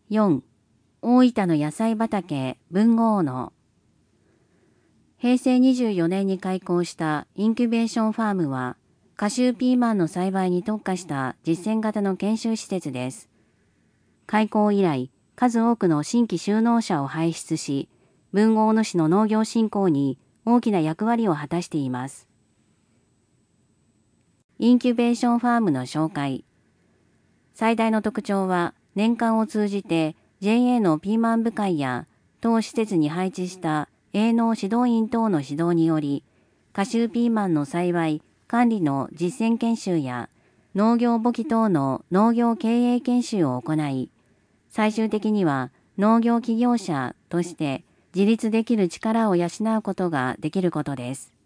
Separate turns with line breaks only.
4. 大分の野菜畑豊後の。平成24年に開校したインキュベーションファームは、夏秋ピーマンの栽培に特化した実践型の研修施設です。開校以来、数多くの新規就農者を輩出し、豊後大野市の農業振興に大きな役割を果たしています。インキュベーションファームの紹介。最大の特徴は、年間を通じて JA のピーマン部会や当施設に配置した営農指導員等の指導により、夏秋ピーマンの栽培・管理の実践研修や農業簿記等の農業経営研修を行い、最終的には農業企業者として自立できる力を養うことができることです。